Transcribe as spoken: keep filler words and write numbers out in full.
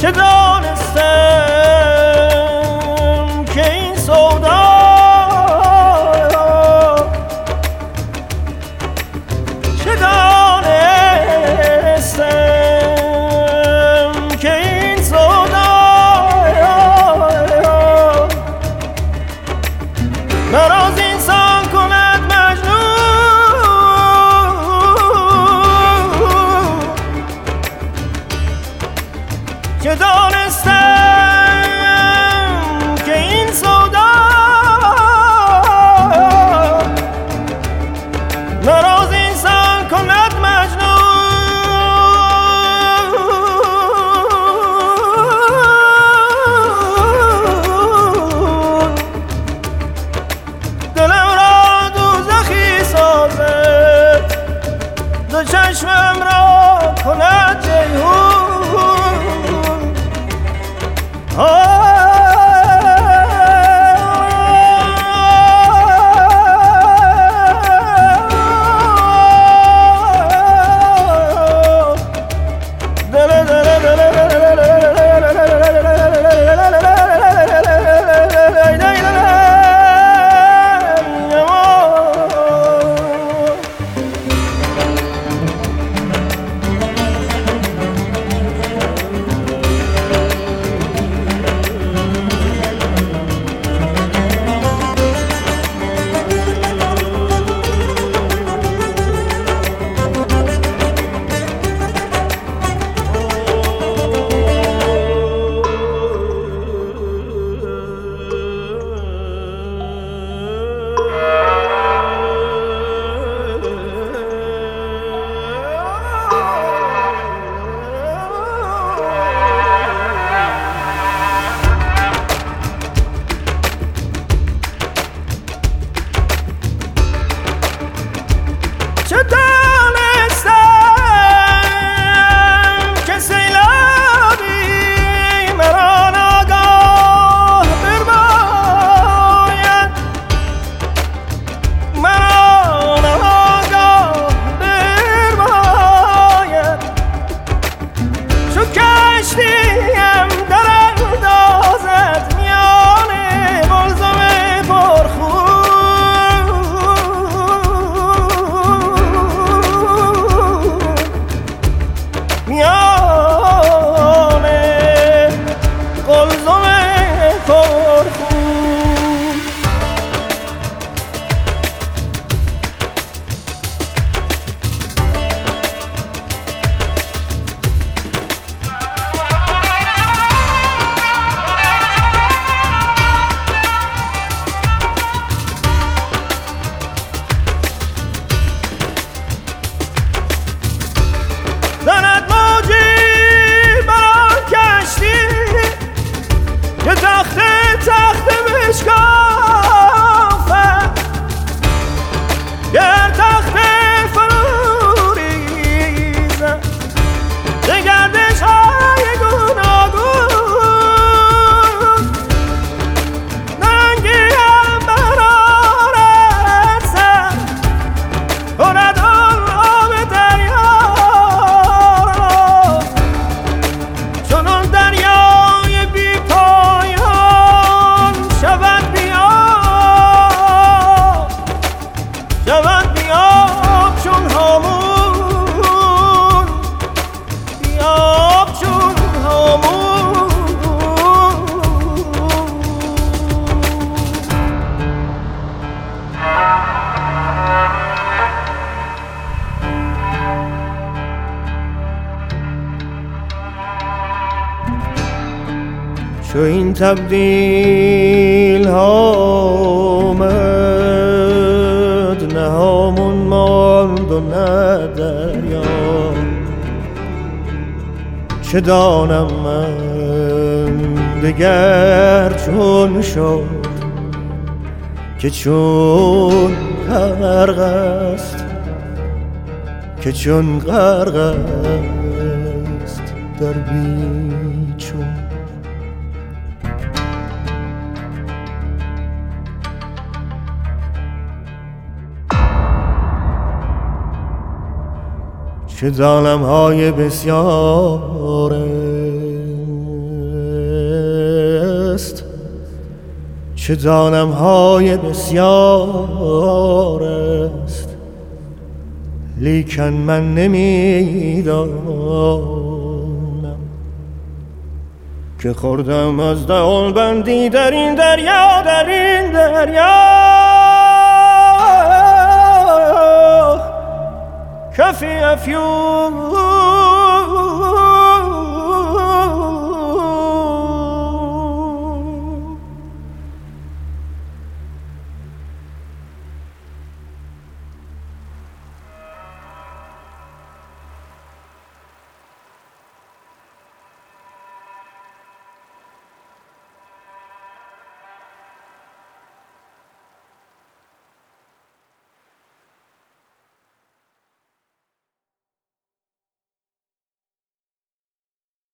چه دانستم که این سودا چه دانستم که این سودا مرا از انسان کند مجنون چه دانستم که این سودا مرا از انسان کند مجنون دلم را دوزخی سازد دو چشمم را کند جیهون چو این تبدیل ها آمد نه هامون ماند و نه دریا چه دانم من دگر چون شد که چون غرق است که چون غرق است در بیچون چه ظالم های بسیاره که دانم های بسیار است، لیکن من نمیدانم که خوردم از دهان بندی در این دریا، در این دریا کفی افیون